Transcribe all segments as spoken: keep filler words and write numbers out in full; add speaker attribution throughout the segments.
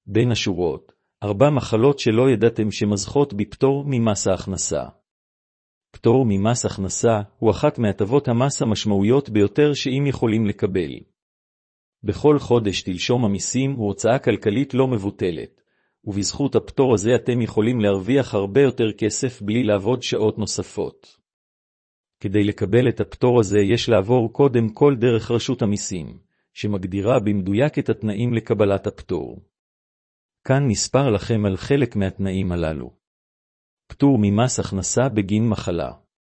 Speaker 1: בין השורות, ארבע מחלות שלא ידעתם שמזכות בפטור ממס ההכנסה. פטור ממס הכנסה הוא אחת מהטבות המס המשמעויות ביותר שאם יכולים לקבל. בכל חודש תלשום המיסים הוא הוצאה כלכלית לא מבוטלת, ובזכות הפטור הזה אתם יכולים להרוויח הרבה יותר כסף בלי לעבוד שעות נוספות. כדי לקבל את הפטור הזה יש לעבור קודם כל דרך רשות המיסים, שמגדירה במדויק את התנאים לקבלת הפטור. כאן נספר לכם על חלק מהתנאים הללו. פטור ממס הכנסה בגין מחלה.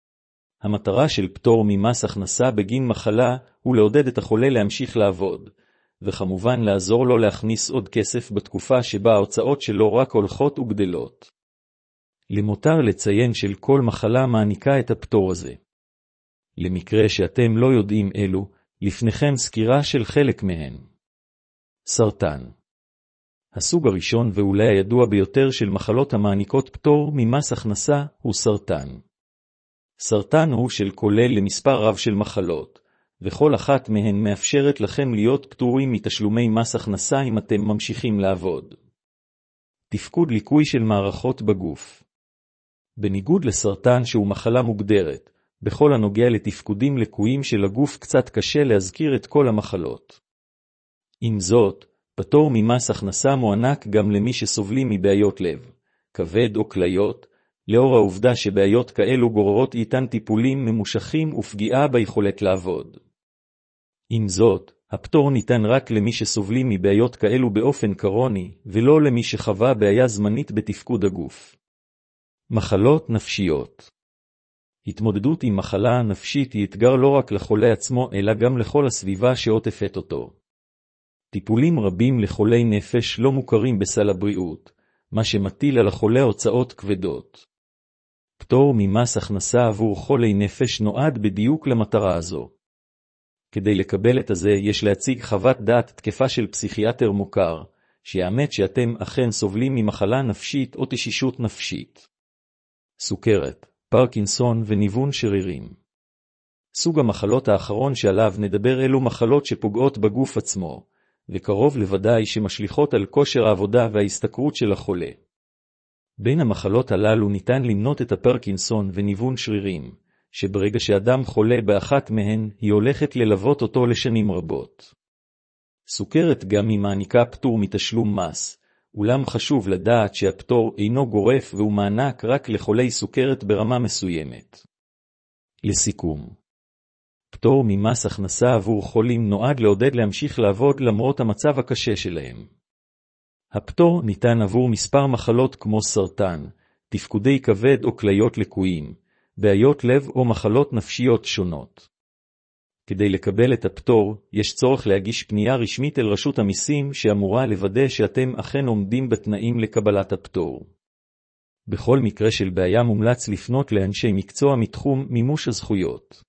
Speaker 1: המטרה של פטור ממס הכנסה בגין מחלה הוא לעודד את החולה להמשיך לעבוד, וכמובן לעזור לו להכניס עוד כסף בתקופה שבה ההוצאות שלו רק הולכות וגדלות. למותר לציין של כל מחלה מעניקה את הפטור הזה. למקרה שאתם לא יודעים אלו, לפניכם סקירה של חלק מהן. סרטן. הסוג הראשון ואולי הידוע ביותר של מחלות המעניקות פטור ממס הכנסה הוא סרטן. סרטן הוא של כולל למספר רב של מחלות, וכל אחת מהן מאפשרת לכם להיות פטורים מתשלומי מס הכנסה אם אתם ממשיכים לעבוד. תפקוד ליקוי של מערכות בגוף. בניגוד לסרטן שהוא מחלה מוגדרת, בכל הנוגע לתפקודים לקויים של הגוף קצת קשה להזכיר את כל המחלות. עם זאת, פטור ממס הכנסה מוענק גם למי שסובלים מבעיות לב, כבד או כליות, לאור העובדה שבעיות כאלו גוררות איתן טיפולים ממושכים ופגיעה ביכולת לעבוד. עם זאת, הפטור ניתן רק למי שסובלים מבעיות כאלו באופן קרוני, ולא למי שחווה בעיה זמנית בתפקוד הגוף. מחלות נפשיות. התמודדות עם מחלה נפשית היא אתגר לא רק לחולה עצמו אלא גם לכל הסביבה שעוטפת אותו. טיפולים רבים לחולי נפש לא מוכרים בסל הבריאות, מה שמטיל על החולה הוצאות כבדות. פטור ממס הכנסה עבור חולי נפש נועד בדיוק למטרה הזו. כדי לקבל את הזה יש להציג חוות דעת תקפה של פסיכיאטר מוכר, שיאמת שאתם אכן סובלים ממחלה נפשית או תשישות נפשית. סוכרת, פרקינסון וניוון שרירים. סוג המחלות האחרון שעליו נדבר אלו מחלות שפוגעות בגוף עצמו, וקרוב לוודאי שמשליכות על כושר העבודה וההסתכרות של החולה. בין המחלות הללו ניתן למנות את הפרקינסון וניוון שרירים, שברגע שאדם חולה באחת מהן, היא הולכת ללוות אותו לשנים רבות. סוכרת גם היא מעניקה פטור מתשלום מס, אולם חשוב לדעת שהפטור אינו גורף והוא מענק רק לחולי סוכרת ברמה מסוימת. לסיכום, פטור ממס הכנסה עבור חולים נועד לעודד להמשיך לעבוד למרות המצב הקשה שלהם. הפטור ניתן עבור מספר מחלות כמו סרטן, תפקודי כבד או כליות לקויים, בעיות לב או מחלות נפשיות שונות. כדי לקבל את הפטור, יש צורך להגיש פנייה רשמית אל רשות המיסים שאמורה לוודא שאתם אכן עומדים בתנאים לקבלת הפטור. בכל מקרה של בעיה מומלץ לפנות לאנשי מקצוע מתחום מימוש הזכויות.